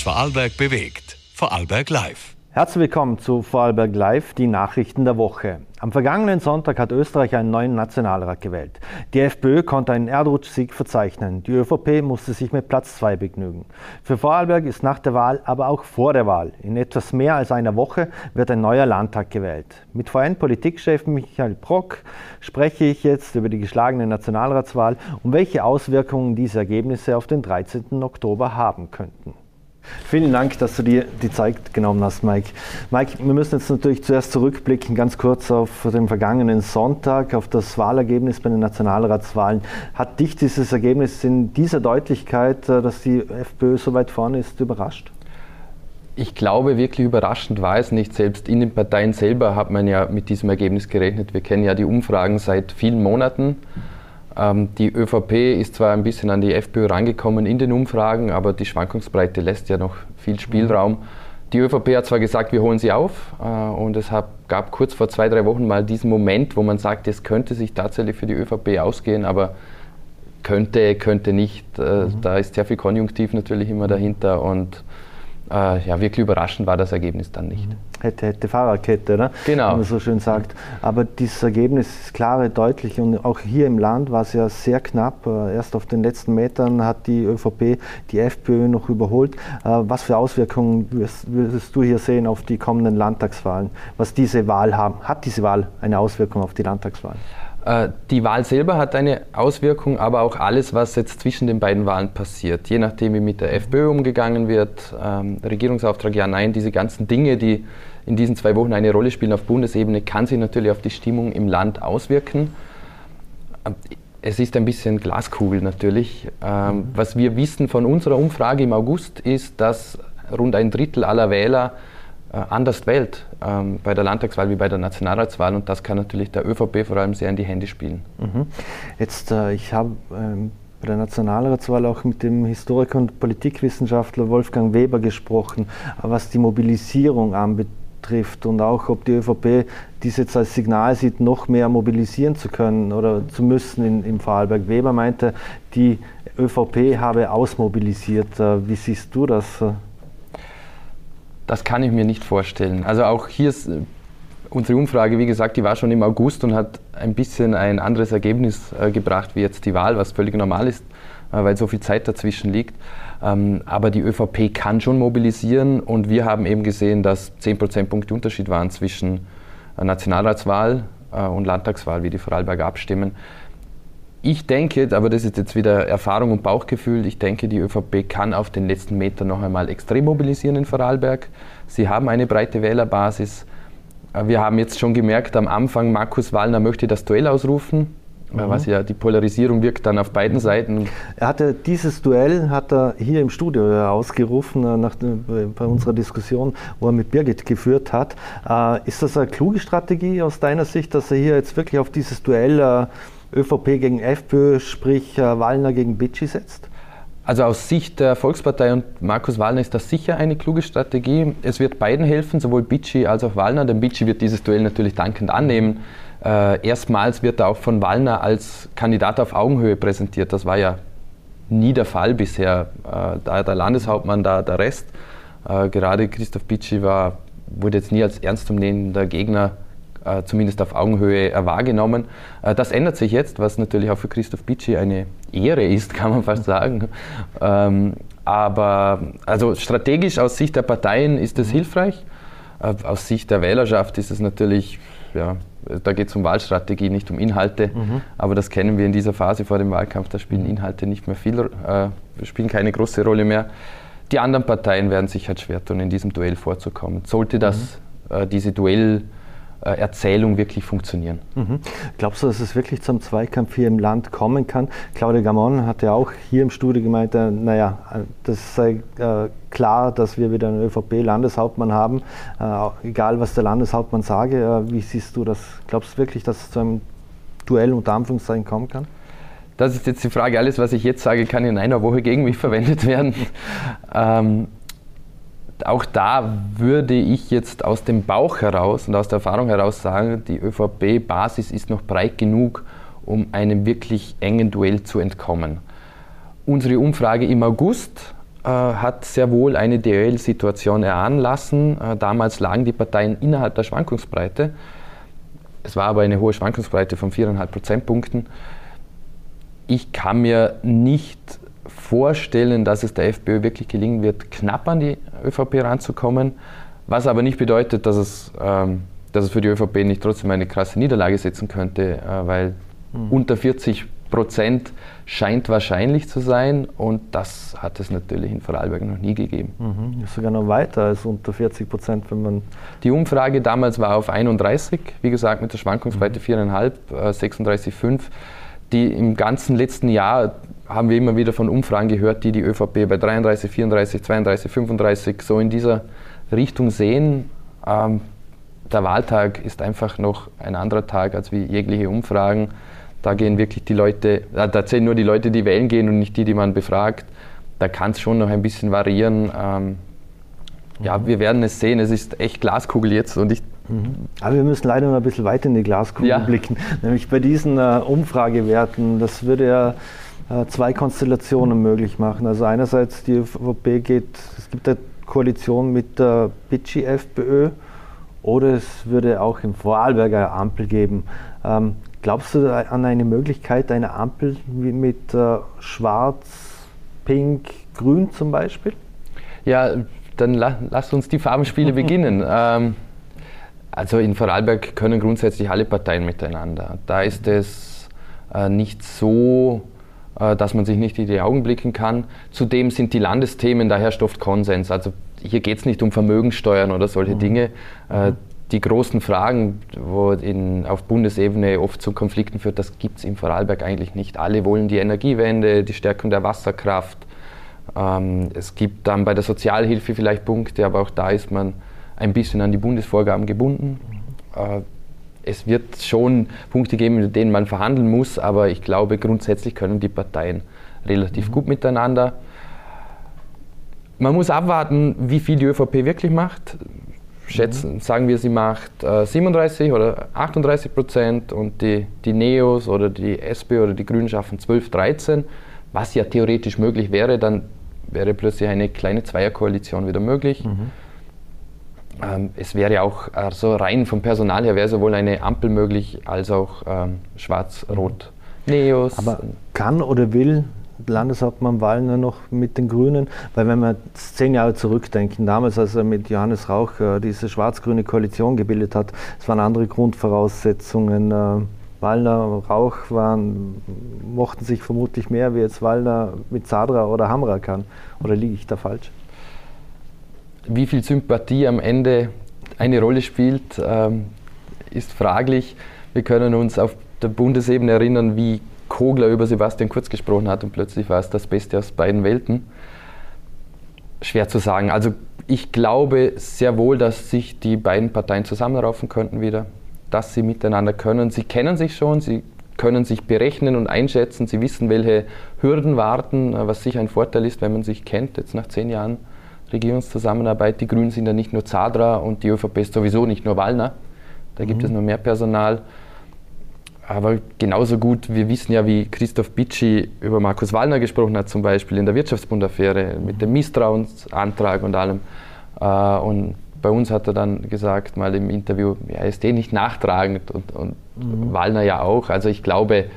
Vorarlberg bewegt. Vorarlberg Live. Herzlich willkommen zu Vorarlberg Live, die Nachrichten der Woche. Am vergangenen Sonntag hat Österreich einen neuen Nationalrat gewählt. Die FPÖ konnte einen Erdrutschsieg verzeichnen. Die ÖVP musste sich mit Platz 2 begnügen. Für Vorarlberg ist nach der Wahl, aber auch vor der Wahl, in etwas mehr als einer Woche, wird ein neuer Landtag gewählt. Mit VN-Politikchef Michael Brock spreche ich jetzt über die geschlagene Nationalratswahl und welche Auswirkungen diese Ergebnisse auf den 13. Oktober haben könnten. Vielen Dank, dass du dir die Zeit genommen hast, Mike. Mike, wir müssen jetzt natürlich zuerst zurückblicken, ganz kurz auf den vergangenen Sonntag, auf das Wahlergebnis bei den Nationalratswahlen. Hat dich dieses Ergebnis in dieser Deutlichkeit, dass die FPÖ so weit vorne ist, überrascht? Ich glaube, wirklich überraschend war es nicht. Selbst in den Parteien selber hat man ja mit diesem Ergebnis gerechnet. Wir kennen ja die Umfragen seit vielen Monaten. Die ÖVP ist zwar ein bisschen an die FPÖ rangekommen in den Umfragen, aber die Schwankungsbreite lässt ja noch viel Spielraum. Die ÖVP hat zwar gesagt, wir holen sie auf, und es gab kurz vor 2-3 Wochen mal diesen Moment, wo man sagt, es könnte sich tatsächlich für die ÖVP ausgehen, aber könnte nicht. Da ist sehr viel Konjunktiv natürlich immer dahinter und ja, wirklich überraschend war das Ergebnis dann nicht. Hätte Fahrradkette, ne? Genau. Wie man so schön sagt. Aber dieses Ergebnis ist klar, deutlich und auch hier im Land war es ja sehr knapp. Erst auf den letzten Metern hat die ÖVP die FPÖ noch überholt. Was für Auswirkungen würdest du hier sehen auf die kommenden Landtagswahlen, was diese Wahl haben? Hat diese Wahl eine Auswirkung auf die Landtagswahlen? Die Wahl selber hat eine Auswirkung, aber auch alles, was jetzt zwischen den beiden Wahlen passiert. Je nachdem, wie mit der FPÖ umgegangen wird, Regierungsauftrag, ja, nein, diese ganzen Dinge, die in diesen 2 Wochen eine Rolle spielen auf Bundesebene, kann sich natürlich auf die Stimmung im Land auswirken. Es ist ein bisschen Glaskugel natürlich. Was wir wissen von unserer Umfrage im August ist, dass rund 1/3 aller Wähler anders wählt bei der Landtagswahl wie bei der Nationalratswahl, und das kann natürlich der ÖVP vor allem sehr in die Hände spielen. Jetzt, ich habe bei der Nationalratswahl auch mit dem Historiker und Politikwissenschaftler Wolfgang Weber gesprochen, was die Mobilisierung anbetrifft und auch, ob die ÖVP dies jetzt als Signal sieht, noch mehr mobilisieren zu können oder zu müssen im Vorarlberg. Weber meinte, die ÖVP habe ausmobilisiert. Wie siehst du das? Das kann ich mir nicht vorstellen. Also auch hier ist unsere Umfrage, wie gesagt, die war schon im August und hat ein bisschen ein anderes Ergebnis gebracht wie jetzt die Wahl, was völlig normal ist, weil so viel Zeit dazwischen liegt. Aber die ÖVP kann schon mobilisieren, und wir haben eben gesehen, dass 10 Prozentpunkte Unterschied waren zwischen Nationalratswahl und Landtagswahl, wie die Vorarlberger abstimmen. Ich denke, aber das ist jetzt wieder Erfahrung und Bauchgefühl, ich denke, die ÖVP kann auf den letzten Metern noch einmal extrem mobilisieren in Vorarlberg. Sie haben eine breite Wählerbasis. Wir haben jetzt schon gemerkt, am Anfang, Markus Wallner möchte das Duell ausrufen, was ja die Polarisierung wirkt dann auf beiden Seiten. Dieses Duell hat er hier im Studio ausgerufen, bei unserer Diskussion, wo er mit Birgit geführt hat. Ist das eine kluge Strategie aus deiner Sicht, dass er hier jetzt wirklich auf dieses Duell ÖVP gegen FPÖ, sprich Wallner gegen Bitschi setzt? Also aus Sicht der Volkspartei und Markus Wallner ist das sicher eine kluge Strategie. Es wird beiden helfen, sowohl Bitschi als auch Wallner, denn Bitschi wird dieses Duell natürlich dankend annehmen. Erstmals wird er auch von Wallner als Kandidat auf Augenhöhe präsentiert. Das war ja nie der Fall bisher. Da der Landeshauptmann, da der Rest. Gerade Christoph Bitschi wurde jetzt nie als ernstzunehmender Gegner zumindest auf Augenhöhe wahrgenommen. Das ändert sich jetzt, was natürlich auch für Christoph Bitschi eine Ehre ist, kann man fast sagen. Aber also strategisch aus Sicht der Parteien ist es hilfreich. Aus Sicht der Wählerschaft ist es natürlich, ja, da geht es um Wahlstrategie, nicht um Inhalte. Aber das kennen wir in dieser Phase vor dem Wahlkampf, da spielen Inhalte nicht mehr spielen keine große Rolle mehr. Die anderen Parteien werden sich halt schwer tun, in diesem Duell vorzukommen. Sollte diese Erzählung wirklich funktionieren. Glaubst du, dass es wirklich zum Zweikampf hier im Land kommen kann? Claudia Gamon hat ja auch hier im Studio gemeint, das sei klar, dass wir wieder einen ÖVP-Landeshauptmann haben, egal was der Landeshauptmann sage. Wie siehst du das? Glaubst du wirklich, dass es zu einem Duell unter Anführungszeichen kommen kann? Das ist jetzt die Frage. Alles, was ich jetzt sage, kann in einer Woche gegen mich verwendet werden. Auch da würde ich jetzt aus dem Bauch heraus und aus der Erfahrung heraus sagen, die ÖVP-Basis ist noch breit genug, um einem wirklich engen Duell zu entkommen. Unsere Umfrage im August hat sehr wohl eine Duellsituation erahnen lassen. Damals lagen die Parteien innerhalb der Schwankungsbreite. Es war aber eine hohe Schwankungsbreite von 4,5 Prozentpunkten. Ich kann mir nicht vorstellen, dass es der FPÖ wirklich gelingen wird, knapp an die ÖVP ranzukommen, was aber nicht bedeutet, dass es für die ÖVP nicht trotzdem eine krasse Niederlage setzen könnte, weil unter 40% scheint wahrscheinlich zu sein und das hat es natürlich in Vorarlberg noch nie gegeben. Ist sogar noch weiter als unter 40%, wenn man... Die Umfrage damals war auf 31, wie gesagt mit der Schwankungsbreite 4,5, 36,5. Die im ganzen letzten Jahr haben wir immer wieder von Umfragen gehört, die ÖVP bei 33, 34, 32, 35 so in dieser Richtung sehen. Der Wahltag ist einfach noch ein anderer Tag als wie jegliche Umfragen. Da gehen wirklich die Leute, da zählen nur die Leute, die wählen gehen und nicht die man befragt. Da kann es schon noch ein bisschen variieren. Ja, wir werden es sehen. Es ist echt Glaskugel jetzt und Aber wir müssen leider noch ein bisschen weiter in die Glaskugel blicken. Nämlich bei diesen Umfragewerten, das würde ja zwei Konstellationen möglich machen. Also einerseits die ÖVP es gibt eine Koalition mit der Bitschi-FPÖ oder es würde auch im Vorarlberger Ampel geben. Glaubst du an eine Möglichkeit einer Ampel mit Schwarz, Pink, Grün zum Beispiel? Ja, dann lass uns die Farbenspiele beginnen. Also in Vorarlberg können grundsätzlich alle Parteien miteinander. Da ist es nicht so, dass man sich nicht in die Augen blicken kann. Zudem sind die Landesthemen, da herrscht oft Konsens. Also hier geht es nicht um Vermögenssteuern oder solche Dinge. Die großen Fragen, wo auf Bundesebene oft zu Konflikten führt, das gibt es in Vorarlberg eigentlich nicht. Alle wollen die Energiewende, die Stärkung der Wasserkraft. Es gibt dann bei der Sozialhilfe vielleicht Punkte, aber auch da ist man ein bisschen an die Bundesvorgaben gebunden. Es wird schon Punkte geben, mit denen man verhandeln muss, aber ich glaube, grundsätzlich können die Parteien relativ gut miteinander. Man muss abwarten, wie viel die ÖVP wirklich macht. Sagen wir, sie macht 37 oder 38% und die Neos oder die SP oder die Grünen schaffen 12, 13, was ja theoretisch möglich wäre, dann wäre plötzlich eine kleine Zweierkoalition wieder möglich. Es wäre auch so rein vom Personal her wäre sowohl eine Ampel möglich als auch Schwarz-Rot Neos. Aber kann oder will Landeshauptmann Wallner noch mit den Grünen? Weil wenn wir 10 Jahre zurückdenken, damals als er mit Johannes Rauch diese schwarz-grüne Koalition gebildet hat, es waren andere Grundvoraussetzungen. Wallner, Rauch mochten sich vermutlich mehr, wie jetzt Wallner mit Zadra oder Hamra kann. Oder liege ich da falsch? Wie viel Sympathie am Ende eine Rolle spielt, ist fraglich. Wir können uns auf der Bundesebene erinnern, wie Kogler über Sebastian Kurz gesprochen hat und plötzlich war es das Beste aus beiden Welten. Schwer zu sagen. Also ich glaube sehr wohl, dass sich die beiden Parteien zusammenraufen könnten wieder, dass sie miteinander können. Sie kennen sich schon, sie können sich berechnen und einschätzen, sie wissen, welche Hürden warten, was sicher ein Vorteil ist, wenn man sich kennt, jetzt nach 10 Jahren Regierungszusammenarbeit. Die Grünen sind ja nicht nur Zadra und die ÖVP ist sowieso nicht nur Wallner, da gibt es noch mehr Personal. Aber genauso gut, wir wissen ja, wie Christoph Bitschi über Markus Wallner gesprochen hat, zum Beispiel in der Wirtschaftsbund-Affäre mit dem Misstrauensantrag und allem. Und bei uns hat er dann gesagt, mal im Interview, ja, er ist nicht nachtragend und Wallner ja auch. Also ich glaube,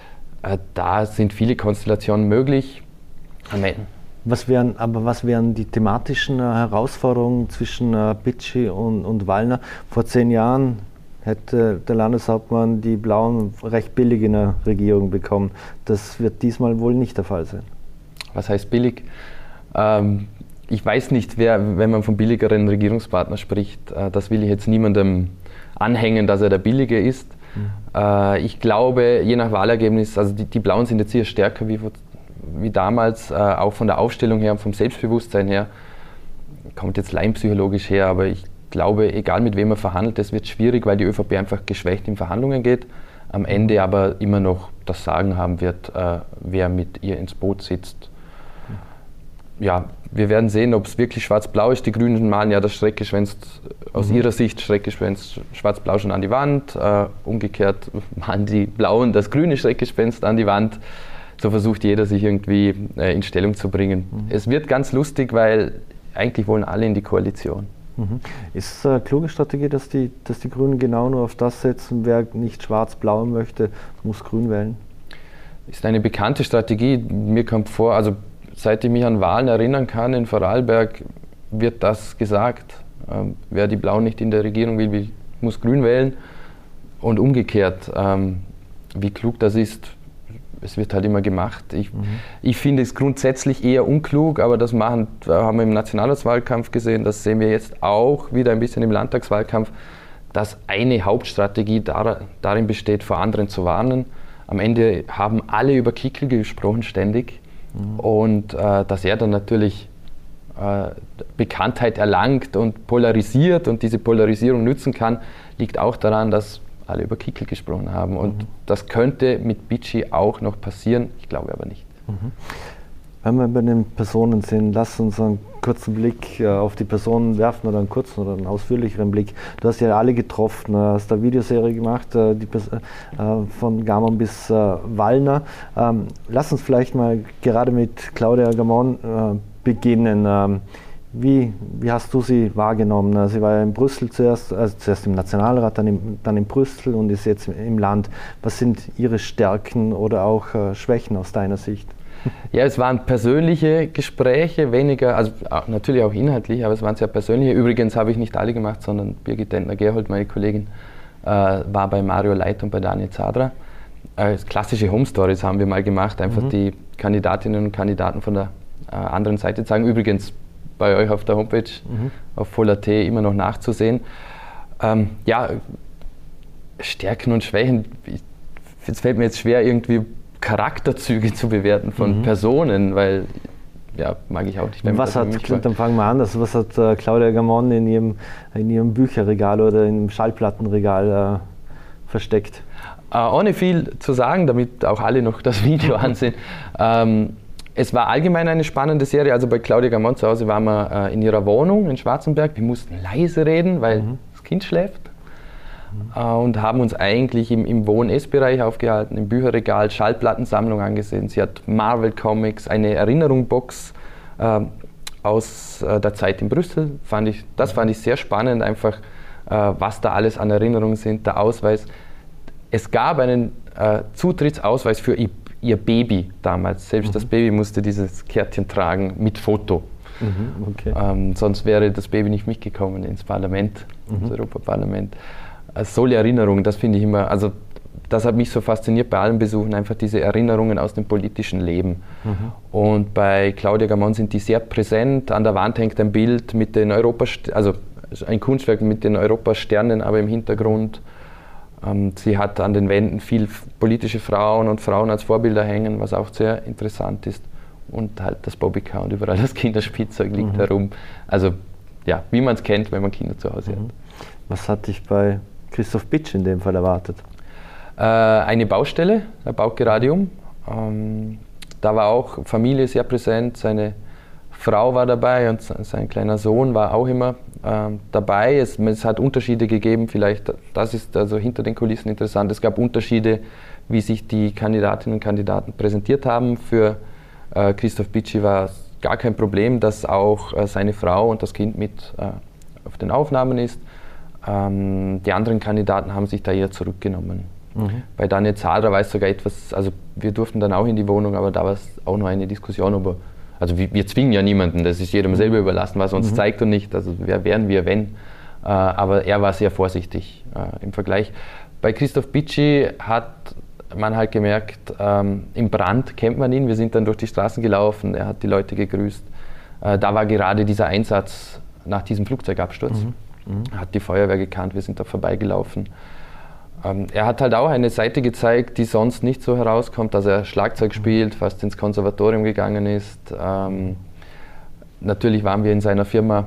da sind viele Konstellationen möglich. Amen. Was wären die thematischen Herausforderungen zwischen Bitschi und Wallner? Vor 10 Jahren hätte der Landeshauptmann die Blauen recht billig in der Regierung bekommen. Das wird diesmal wohl nicht der Fall sein. Was heißt billig? Ich weiß nicht, wenn man von billigeren Regierungspartner spricht, das will ich jetzt niemandem anhängen, dass er der Billige ist. Ich glaube, je nach Wahlergebnis, also die Blauen sind jetzt hier stärker wie damals, auch von der Aufstellung her und vom Selbstbewusstsein her, kommt jetzt laienpsychologisch her, aber ich glaube, egal mit wem man verhandelt, das wird schwierig, weil die ÖVP einfach geschwächt in Verhandlungen geht, am Ende aber immer noch das Sagen haben wird, wer mit ihr ins Boot sitzt. Ja, wir werden sehen, ob es wirklich schwarz-blau ist. Die Grünen malen ja das Schreckgespenst, aus ihrer Sicht Schreckgespenst schwarz-blau schon an die Wand. Umgekehrt malen die Blauen das grüne Schreckgespenst an die Wand. so versucht jeder, sich irgendwie in Stellung zu bringen. Es wird ganz lustig, weil eigentlich wollen alle in die Koalition. Ist es eine kluge Strategie, dass die Grünen genau nur auf das setzen, wer nicht schwarz-blau möchte, muss grün wählen? Ist eine bekannte Strategie. Mir kommt vor, also seit ich mich an Wahlen erinnern kann, in Vorarlberg wird das gesagt. Wer die Blauen nicht in der Regierung will, muss grün wählen. Und umgekehrt, wie klug das ist, es wird halt immer gemacht. Ich finde es grundsätzlich eher unklug, aber das haben wir im Nationalratswahlkampf gesehen, das sehen wir jetzt auch wieder ein bisschen im Landtagswahlkampf, dass eine Hauptstrategie darin besteht, vor anderen zu warnen. Am Ende haben alle über Kickl gesprochen ständig und dass er dann natürlich Bekanntheit erlangt und polarisiert und diese Polarisierung nützen kann, liegt auch daran, dass alle über Kickl gesprochen haben. Und das könnte mit Bitschi auch noch passieren, ich glaube aber nicht. Wenn wir bei den Personen sind, lass uns einen kurzen Blick auf die Personen werfen oder einen kurzen oder einen ausführlicheren Blick. Du hast ja alle getroffen, hast eine Videoserie gemacht, von Gamon bis Wallner. Lass uns vielleicht mal gerade mit Claudia Gamon beginnen. Wie hast du sie wahrgenommen? Sie war ja in Brüssel zuerst im Nationalrat, dann in Brüssel und ist jetzt im Land. Was sind ihre Stärken oder auch Schwächen aus deiner Sicht? Ja, es waren persönliche Gespräche, weniger, also natürlich auch inhaltlich, aber es waren sehr persönliche. Übrigens habe ich nicht alle gemacht, sondern Birgit Dentner-Gerhold, meine Kollegin, war bei Mario Leit und bei Daniel Zadra. Klassische Home Stories haben wir mal gemacht, einfach die Kandidatinnen und Kandidaten von der anderen Seite zeigen. Übrigens bei euch auf der Homepage, auf voll.at immer noch nachzusehen. Ja, Stärken und Schwächen, es fällt mir jetzt schwer, irgendwie Charakterzüge zu bewerten von Personen, weil, ja, mag ich auch nicht. Dann fangen wir an, was hat Claudia Gamon in ihrem Bücherregal oder im Schallplattenregal versteckt? Ohne viel zu sagen, damit auch alle noch das Video ansehen. Es war allgemein eine spannende Serie. Also bei Claudia Gamon zu Hause waren wir in ihrer Wohnung in Schwarzenberg. Wir mussten leise reden, weil das Kind schläft. Und haben uns eigentlich im Wohn-Ess-Bereich aufgehalten, im Bücherregal, Schallplattensammlung angesehen. Sie hat Marvel Comics, eine Erinnerungsbox aus der Zeit in Brüssel. Das fand ich sehr spannend, einfach was da alles an Erinnerungen sind, der Ausweis. Es gab einen Zutrittsausweis für ihr Baby damals. Selbst das Baby musste dieses Kärtchen tragen mit Foto. Okay. Sonst wäre das Baby nicht mitgekommen ins Parlament, ins Europaparlament. Solche Erinnerungen, das finde ich immer, also das hat mich so fasziniert bei allen Besuchen, einfach diese Erinnerungen aus dem politischen Leben. Und bei Claudia Gamon sind die sehr präsent. An der Wand hängt ein Bild mit den also ein Kunstwerk mit den Europasternen, aber im Hintergrund. Sie hat an den Wänden viel politische Frauen und Frauen als Vorbilder hängen, was auch sehr interessant ist. Und halt das Bobbycar und überall das Kinderspielzeug liegt herum. Also ja, wie man es kennt, wenn man Kinder zu Hause hat. Was hat dich bei Christoph Bitsch in dem Fall erwartet? Eine Baustelle, er baut gerade um. Da war auch Familie sehr präsent, seine Frau war dabei und sein kleiner Sohn war auch immer dabei. Es hat Unterschiede gegeben, vielleicht, das ist also hinter den Kulissen interessant. Es gab Unterschiede, wie sich die Kandidatinnen und Kandidaten präsentiert haben. Für Christoph Bitschi war es gar kein Problem, dass auch seine Frau und das Kind mit auf den Aufnahmen ist. Die anderen Kandidaten haben sich da eher zurückgenommen. Bei Daniel Zadra war es sogar etwas, also wir durften dann auch in die Wohnung, aber da war es auch noch eine Diskussion über, also wir zwingen ja niemanden, das ist jedem selber überlassen, was er uns zeigt und nicht, also wer wären wir, wenn. Aber er war sehr vorsichtig im Vergleich. Bei Christoph Bitschi hat man halt gemerkt, im Brand kennt man ihn, wir sind dann durch die Straßen gelaufen, er hat die Leute gegrüßt. Da war gerade dieser Einsatz nach diesem Flugzeugabsturz. Hat die Feuerwehr gekannt, wir sind da vorbeigelaufen. Er hat halt auch eine Seite gezeigt, die sonst nicht so herauskommt, dass er Schlagzeug spielt, fast ins Konservatorium gegangen ist. Natürlich waren wir in seiner Firma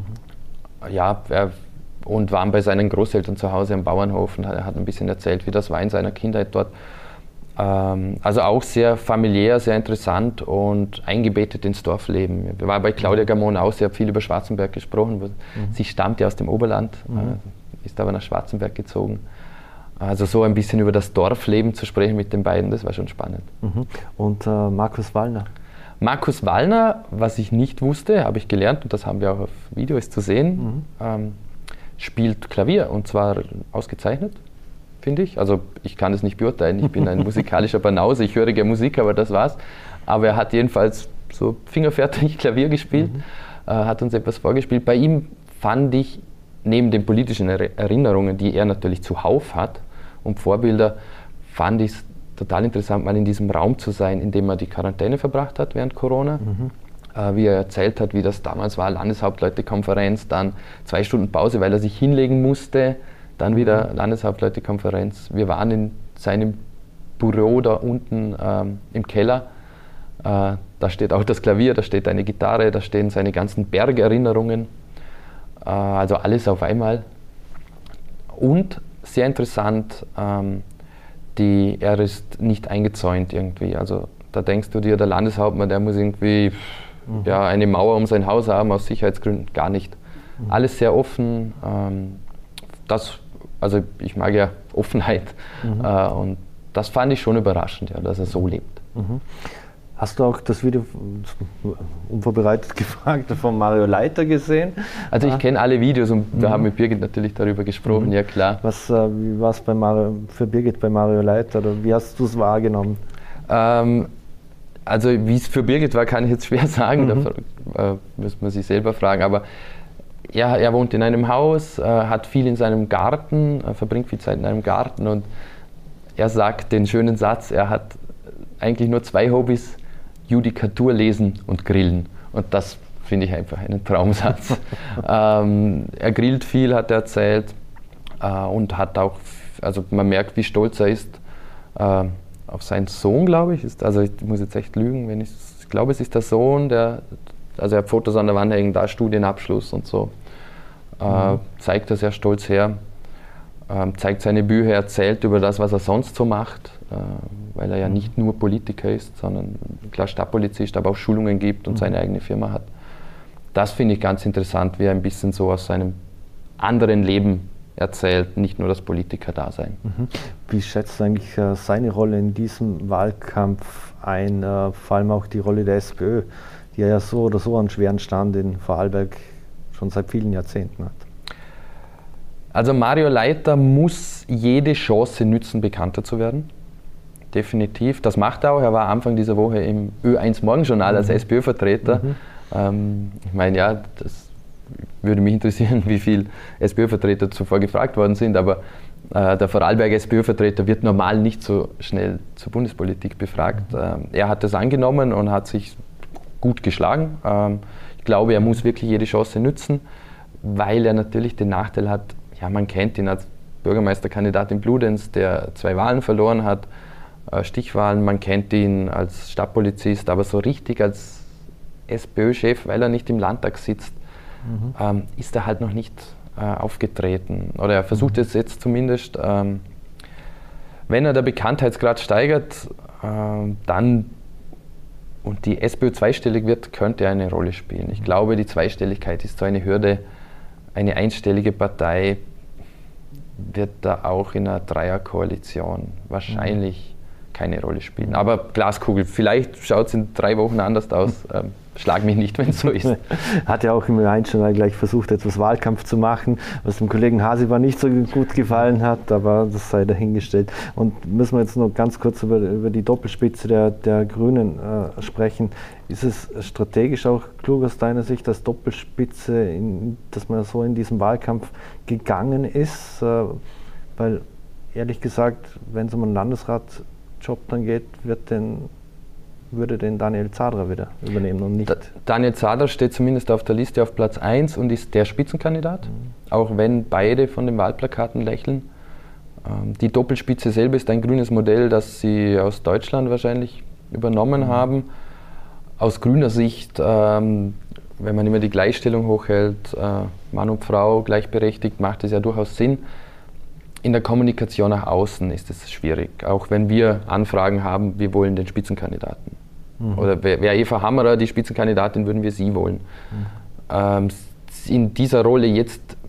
und waren bei seinen Großeltern zu Hause am Bauernhof und er hat ein bisschen erzählt, wie das war in seiner Kindheit dort. Also auch sehr familiär, sehr interessant und eingebettet ins Dorfleben. Wir waren bei Claudia Gamon auch, sie hat viel über Schwarzenberg gesprochen. Sie stammt ja aus dem Oberland, ist aber nach Schwarzenberg gezogen. Also so ein bisschen über das Dorfleben zu sprechen mit den beiden, das war schon spannend. Und Markus Wallner? Markus Wallner, was ich nicht wusste, habe ich gelernt und das haben wir auch auf Videos zu sehen, spielt Klavier und zwar ausgezeichnet, finde ich. Also ich kann es nicht beurteilen, ich bin ein musikalischer Banause, ich höre gerne Musik, aber das war's. Aber er hat jedenfalls so fingerfertig Klavier gespielt, hat uns etwas vorgespielt. Bei ihm fand ich, neben den politischen Erinnerungen, die er natürlich zuhauf hat und Vorbilder, fand ich es total interessant, mal in diesem Raum zu sein, in dem er die Quarantäne verbracht hat während Corona. Wie er erzählt hat, wie das damals war, Landeshauptleutekonferenz, dann 2 Stunden Pause, weil er sich hinlegen musste, dann wieder Landeshauptleutekonferenz. Wir waren in seinem Büro da unten im Keller. Da steht auch das Klavier, da steht eine Gitarre, da stehen seine ganzen Bergerinnerungen. Also alles auf einmal. Und sehr interessant, er ist nicht eingezäunt irgendwie. Also da denkst du dir, der Landeshauptmann, der muss irgendwie eine Mauer um sein Haus haben, aus Sicherheitsgründen, gar nicht. Alles sehr offen. Also ich mag ja Offenheit. Und das fand ich schon überraschend, ja, dass er so lebt. Hast du auch das Video, unvorbereitet gefragt, von Mario Leiter gesehen? Also ich kenne alle Videos und wir haben mit Birgit natürlich darüber gesprochen, ja klar. Wie war es für Birgit bei Mario Leiter oder wie hast du es wahrgenommen? Also wie es für Birgit war, kann ich jetzt schwer sagen, da müsste man sich selber fragen, aber er wohnt in einem Haus, hat viel in seinem Garten, verbringt viel Zeit in einem Garten und er sagt den schönen Satz, er hat eigentlich nur 2 Hobbys, Judikatur lesen und grillen. Und das finde ich einfach einen Traumsatz. Er grillt viel, hat er erzählt, und hat auch, also man merkt, wie stolz er ist auf seinen Sohn, glaube ich. Also ich muss jetzt echt lügen, ich glaube, es ist der Sohn, also er hat Fotos an der Wand hängen, da Studienabschluss und so. Zeigt er sehr stolz her, zeigt seine Bücher, erzählt über das, was er sonst so macht, weil er ja nicht nur Politiker ist, sondern klar Stadtpolizist, aber auch Schulungen gibt und seine eigene Firma hat. Das finde ich ganz interessant, wie er ein bisschen so aus seinem anderen Leben erzählt, nicht nur das Politiker-Dasein. Wie schätzt du eigentlich seine Rolle in diesem Wahlkampf ein, vor allem auch die Rolle der SPÖ, die ja so oder so einen schweren Stand in Vorarlberg schon seit vielen Jahrzehnten hat? Also Mario Leiter muss jede Chance nützen, bekannter zu werden. Definitiv. Das macht er auch. Er war Anfang dieser Woche im Ö1 Morgenjournal als SPÖ-Vertreter. Ich meine, ja, das würde mich interessieren, wie viele SPÖ-Vertreter zuvor gefragt worden sind, aber der Vorarlberger SPÖ-Vertreter wird normal nicht so schnell zur Bundespolitik befragt. Er hat das angenommen und hat sich gut geschlagen. Ich glaube, er muss wirklich jede Chance nützen, weil er natürlich den Nachteil hat, ja, man kennt ihn als Bürgermeisterkandidat in Bludenz, der 2 Wahlen verloren hat, Stichwahlen, man kennt ihn als Stadtpolizist, aber so richtig als SPÖ-Chef, weil er nicht im Landtag sitzt, ist er halt noch nicht aufgetreten. Oder er versucht es jetzt zumindest. Wenn er der Bekanntheitsgrad steigert, dann und die SPÖ zweistellig wird, könnte er eine Rolle spielen. Ich glaube, die Zweistelligkeit ist so eine Hürde. Eine einstellige Partei wird da auch in einer Dreierkoalition wahrscheinlich keine Rolle spielen. Aber Glaskugel, vielleicht schaut es in 3 Wochen anders aus. Schlag mich nicht, wenn es so ist. Hat ja auch im Einstein gleich versucht, etwas Wahlkampf zu machen, was dem Kollegen Hasiber nicht so gut gefallen hat, aber das sei dahingestellt. Und müssen wir jetzt noch ganz kurz über die Doppelspitze der Grünen sprechen. Ist es strategisch auch klug aus deiner Sicht, dass Doppelspitze, dass man so in diesen Wahlkampf gegangen ist? Weil ehrlich gesagt, wenn es um einen Landesratjob dann geht, würde den Daniel Zadra wieder übernehmen und nicht... Daniel Zadra steht zumindest auf der Liste auf Platz 1 und ist der Spitzenkandidat, auch wenn beide von den Wahlplakaten lächeln. Die Doppelspitze selber ist ein grünes Modell, das sie aus Deutschland wahrscheinlich übernommen haben. Aus grüner Sicht, wenn man immer die Gleichstellung hochhält, Mann und Frau gleichberechtigt, macht es ja durchaus Sinn. In der Kommunikation nach außen ist es schwierig, auch wenn wir Anfragen haben, wir wollen den Spitzenkandidaten. Oder wäre Eva Hammerer die Spitzenkandidatin, würden wir sie wollen. In dieser Rolle jetzt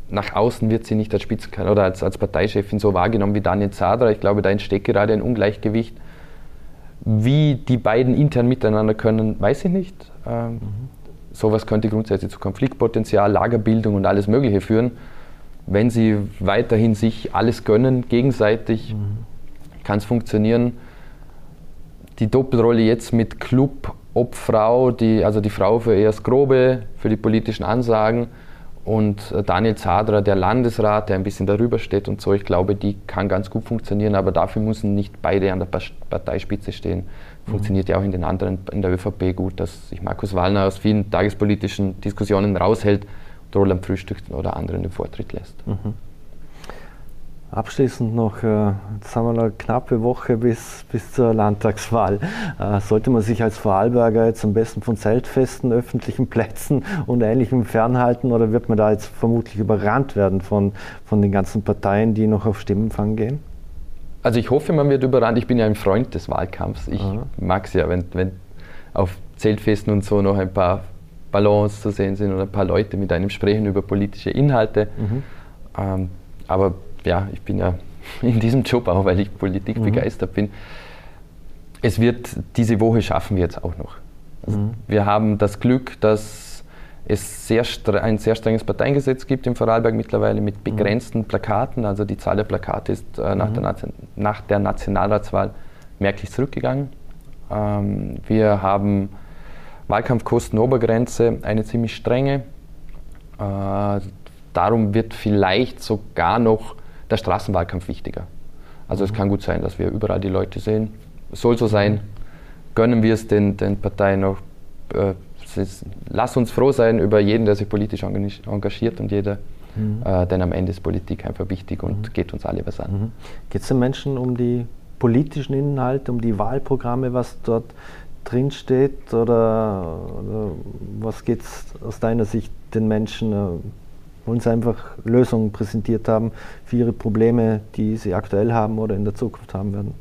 nach außen wird sie nicht als Spitzenkandidatin oder als Parteichefin so wahrgenommen wie Daniel Zadra. Ich glaube, da entsteht gerade ein Ungleichgewicht. Wie die beiden intern miteinander können, weiß ich nicht. Sowas könnte grundsätzlich zu Konfliktpotenzial, Lagerbildung und alles Mögliche führen. Wenn sie weiterhin sich alles gönnen, gegenseitig, kann es funktionieren. Die Doppelrolle jetzt mit Club, ob Frau, also die Frau für eher das Grobe, für die politischen Ansagen und Daniel Zadra, der Landesrat, der ein bisschen darüber steht und so, ich glaube, die kann ganz gut funktionieren, aber dafür müssen nicht beide an der Parteispitze stehen. Funktioniert ja auch in den anderen, in der ÖVP gut, dass sich Markus Wallner aus vielen tagespolitischen Diskussionen raushält und Roland Frühstück oder anderen den Vortritt lässt. Abschließend noch, jetzt haben wir eine knappe Woche bis zur Landtagswahl. Sollte man sich als Vorarlberger jetzt am besten von Zeltfesten, öffentlichen Plätzen und Ähnlichem fernhalten oder wird man da jetzt vermutlich überrannt werden von den ganzen Parteien, die noch auf Stimmenfang gehen? Also ich hoffe, man wird überrannt. Ich bin ja ein Freund des Wahlkampfs. Ich mag es ja, wenn auf Zeltfesten und so noch ein paar Ballons zu sehen sind oder ein paar Leute mit einem sprechen über politische Inhalte. Aber ja, ich bin ja in diesem Job auch, weil ich Politik begeistert bin. Es wird, diese Woche schaffen wir jetzt auch noch. Also wir haben das Glück, dass es ein sehr strenges Parteiengesetz gibt in Vorarlberg mittlerweile mit begrenzten Plakaten. Also die Zahl der Plakate ist nach der Nationalratswahl merklich zurückgegangen. Wir haben Wahlkampfkostenobergrenze, eine ziemlich strenge. Darum wird vielleicht sogar noch der Straßenwahlkampf wichtiger. Also es kann gut sein, dass wir überall die Leute sehen. Es soll so sein. Gönnen wir es den Parteien noch. Lass uns froh sein über jeden, der sich politisch engagiert und jeder, denn am Ende ist Politik einfach wichtig und geht uns alle was an. Geht es den Menschen um die politischen Inhalte, um die Wahlprogramme, was dort drin steht oder was geht es aus deiner Sicht den Menschen? Wollen sie einfach Lösungen präsentiert haben für ihre Probleme, die sie aktuell haben oder in der Zukunft haben werden?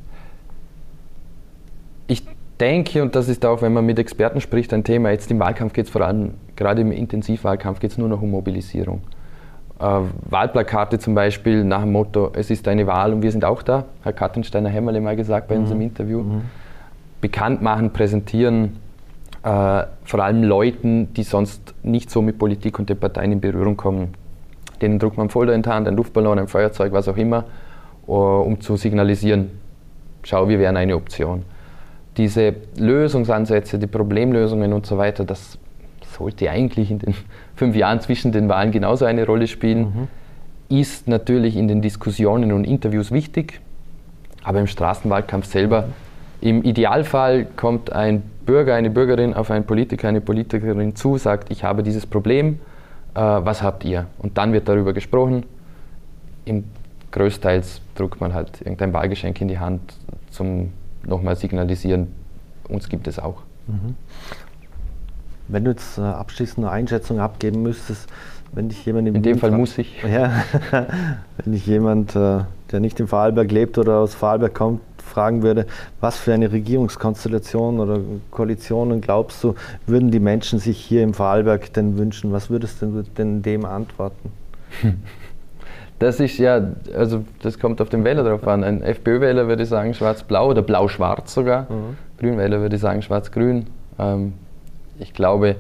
Ich denke, und das ist auch, wenn man mit Experten spricht, ein Thema, jetzt im Wahlkampf geht es vor allem, gerade im Intensivwahlkampf geht es nur noch um Mobilisierung. Wahlplakate zum Beispiel nach dem Motto, es ist eine Wahl und wir sind auch da, hat Katrin Steiner-Hämmerle mal gesagt bei unserem Interview. Bekannt machen, präsentieren, vor allem Leuten, die sonst nicht so mit Politik und den Parteien in Berührung kommen. Denen drückt man einen Folder in die Hand, ein Luftballon, ein Feuerzeug, was auch immer, um zu signalisieren, schau, wir wären eine Option. Diese Lösungsansätze, die Problemlösungen und so weiter, das sollte eigentlich in den 5 Jahren zwischen den Wahlen genauso eine Rolle spielen, ist natürlich in den Diskussionen und Interviews wichtig, aber im Straßenwahlkampf selber, im Idealfall kommt ein Bürger, eine Bürgerin auf einen Politiker, eine Politikerin zu, sagt, ich habe dieses Problem, was habt ihr? Und dann wird darüber gesprochen. Größtenteils drückt man halt irgendein Wahlgeschenk in die Hand zum nochmal signalisieren, uns gibt es auch. Wenn du jetzt abschließend eine Einschätzung abgeben müsstest, wenn dich jemand in dem Fall muss ich. Ja, wenn dich jemand, der nicht in Vorarlberg lebt oder aus Vorarlberg kommt, fragen würde, was für eine Regierungskonstellation oder Koalitionen glaubst du, würden die Menschen sich hier im Vorarlberg denn wünschen? Was würdest du denn dem antworten? Das ist ja, also das kommt auf den Wähler drauf an. Ein FPÖ-Wähler würde sagen schwarz-blau oder blau-schwarz sogar. Grün-Wähler würde sagen schwarz-grün. Ich glaube,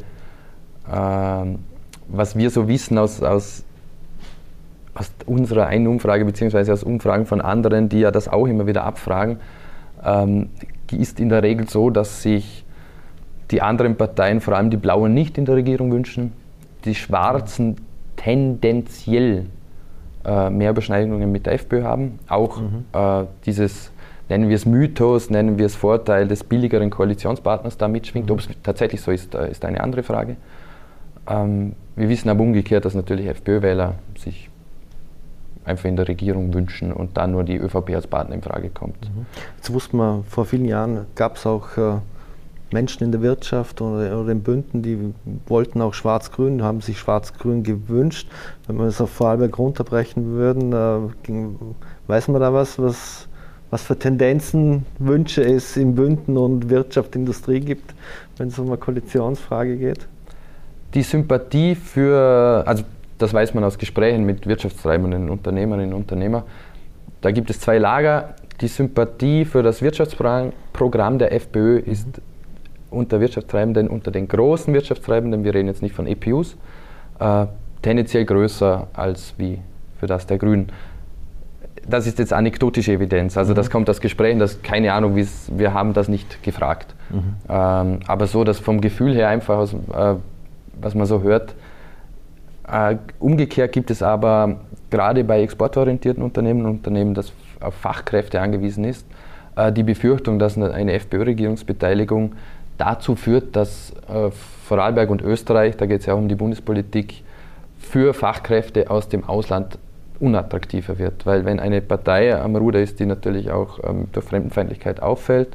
was wir so wissen aus unserer einen Umfrage, beziehungsweise aus Umfragen von anderen, die ja das auch immer wieder abfragen, ist in der Regel so, dass sich die anderen Parteien, vor allem die Blauen, nicht in der Regierung wünschen, die Schwarzen tendenziell mehr Überschneidungen mit der FPÖ haben. Auch dieses, nennen wir es Mythos, nennen wir es Vorteil des billigeren Koalitionspartners da mitschwingt. Ob es tatsächlich so ist, ist eine andere Frage. Wir wissen aber umgekehrt, dass natürlich FPÖ-Wähler sich einfach in der Regierung wünschen und dann nur die ÖVP als Partner in Frage kommt. Jetzt wusste man, vor vielen Jahren gab es auch Menschen in der Wirtschaft oder in Bünden, die wollten auch Schwarz-Grün, haben sich Schwarz-Grün gewünscht. Wenn wir es auf Vorarlberg runterbrechen würden, weiß man da was für Tendenzen, Wünsche es in Bünden und Wirtschaft, Industrie gibt, wenn es um eine Koalitionsfrage geht? Die Sympathie für, also das weiß man aus Gesprächen mit wirtschaftstreibenden Unternehmerinnen und Unternehmern, da gibt es zwei Lager. Die Sympathie für das Wirtschaftsprogramm der FPÖ ist unter Wirtschaftstreibenden, unter den großen Wirtschaftstreibenden, wir reden jetzt nicht von EPUs, tendenziell größer als wie für das der Grünen. Das ist jetzt anekdotische Evidenz, also das kommt aus Gesprächen, keine Ahnung, wir haben das nicht gefragt. Aber so, dass vom Gefühl her einfach, was man so hört, umgekehrt gibt es aber gerade bei exportorientierten Unternehmen, das auf Fachkräfte angewiesen ist, die Befürchtung, dass eine FPÖ-Regierungsbeteiligung dazu führt, dass Vorarlberg und Österreich, da geht es ja auch um die Bundespolitik, für Fachkräfte aus dem Ausland unattraktiver wird. Weil wenn eine Partei am Ruder ist, die natürlich auch durch Fremdenfeindlichkeit auffällt,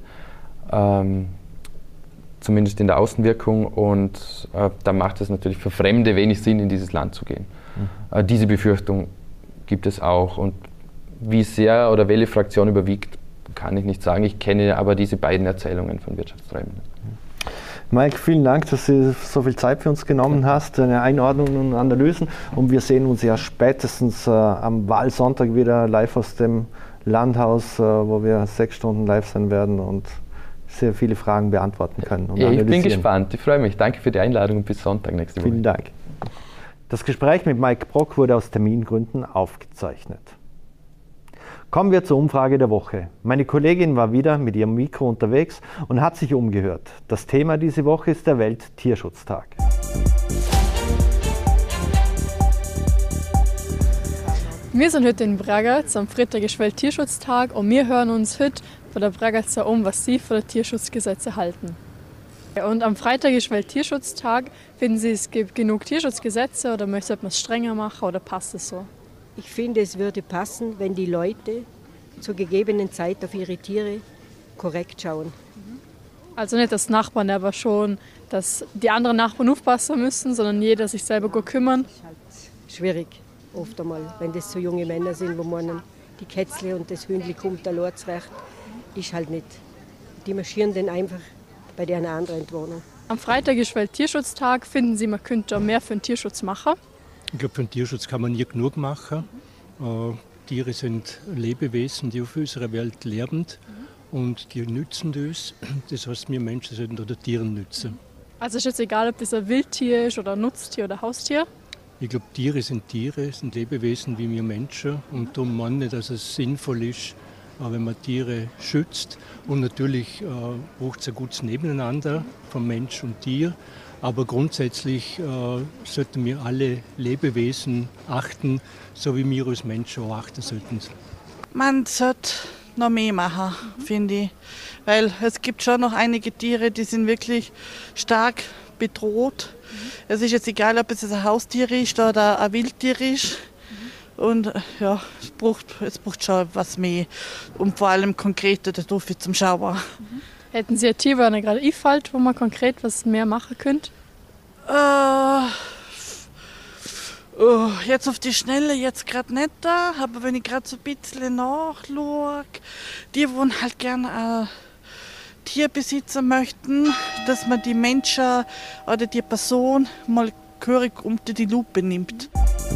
zumindest in der Außenwirkung, und dann macht es natürlich für Fremde wenig Sinn, in dieses Land zu gehen. Diese Befürchtung gibt es auch, und wie sehr oder welche Fraktion überwiegt, kann ich nicht sagen. Ich kenne aber diese beiden Erzählungen von Wirtschaftstreibenden. Mike, vielen Dank, dass du so viel Zeit für uns genommen hast, deine Einordnungen und Analysen, und wir sehen uns ja spätestens am Wahlsonntag wieder live aus dem Landhaus, wo wir 6 Stunden live sein werden und sehr viele Fragen beantworten können. Und ich bin gespannt, ich freue mich. Danke für die Einladung und bis Sonntag nächste Woche. Vielen Dank. Das Gespräch mit Mike Brock wurde aus Termingründen aufgezeichnet. Kommen wir zur Umfrage der Woche. Meine Kollegin war wieder mit ihrem Mikro unterwegs und hat sich umgehört. Das Thema diese Woche ist der Welttierschutztag. Wir sind heute in Bragatz am Freitag ist Welttierschutztag und wir hören uns heute von der Bragatzer um, was sie von den Tierschutzgesetzen halten. Und am Freitag ist Welttierschutztag. Finden Sie, es gibt genug Tierschutzgesetze oder möchte man es strenger machen oder passt es so? Ich finde, es würde passen, wenn die Leute zur gegebenen Zeit auf ihre Tiere korrekt schauen. Also nicht das Nachbarn, aber schon, dass die anderen Nachbarn aufpassen müssen, sondern jeder sich selber gut kümmern. Das ist halt schwierig, oft einmal, wenn das so junge Männer sind, wo man die Kätzle und das Hündli kommt da zurecht, ist halt nicht. Die marschieren dann einfach bei der anderen Wohnung. Am Freitag ist Welttierschutztag. Finden Sie, man könnte mehr für den Tierschutz machen? Ich glaube, für den Tierschutz kann man nie genug machen. Tiere sind Lebewesen, die auf unserer Welt leben und die nützen das. Das heißt, wir Menschen sollten den Tieren nützen. Also ist jetzt egal, ob das ein Wildtier ist oder ein Nutztier oder Haustier? Ich glaube, Tiere, sind Lebewesen wie wir Menschen, und darum meine ich, dass es sinnvoll ist, wenn man Tiere schützt. Und natürlich braucht es ein gutes Nebeneinander von Mensch und Tier. Aber grundsätzlich sollten wir alle Lebewesen achten, so wie wir als Menschen auch achten sollten. Man sollte noch mehr machen, finde ich. Weil es gibt schon noch einige Tiere, die sind wirklich stark bedroht. Es ist jetzt egal, ob es ein Haustier ist oder ein Wildtier ist. Und ja, es braucht schon was mehr. Und vor allem konkreter dafür zum Schauen. Hätten Sie ein Tier, das Ihnen gerade einfällt, wo man konkret was mehr machen könnte? Jetzt auf die Schnelle jetzt gerade nicht da, aber wenn ich gerade so ein bisschen nachschaue, die halt gerne ein Tier besitzen möchten, dass man die Menschen oder die Person mal gehörig unter die Lupe nimmt.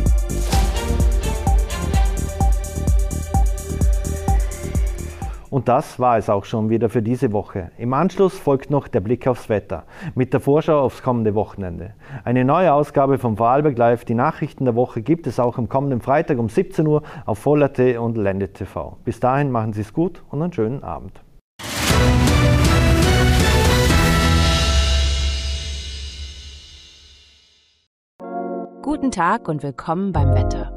Und das war es auch schon wieder für diese Woche. Im Anschluss folgt noch der Blick aufs Wetter mit der Vorschau aufs kommende Wochenende. Eine neue Ausgabe vom Vorarlberg Live, die Nachrichten der Woche, gibt es auch am kommenden Freitag um 17 Uhr auf Voll.at und Ländle TV. Bis dahin machen Sie es gut und einen schönen Abend. Guten Tag und willkommen beim Wetter.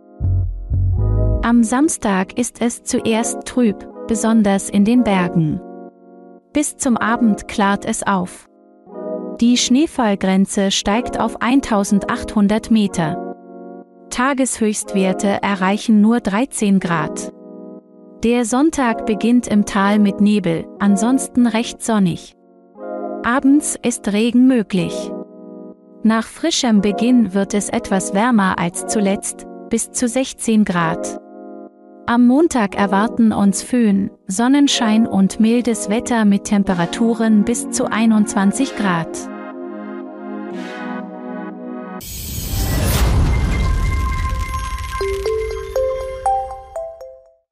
Am Samstag ist es zuerst trüb, besonders in den Bergen. Bis zum Abend klart es auf. Die Schneefallgrenze steigt auf 1800 Meter. Tageshöchstwerte erreichen nur 13 Grad. Der Sonntag beginnt im Tal mit Nebel, ansonsten recht sonnig. Abends ist Regen möglich. Nach frischem Beginn wird es etwas wärmer als zuletzt, bis zu 16 Grad. Am Montag erwarten uns Föhn, Sonnenschein und mildes Wetter mit Temperaturen bis zu 21 Grad.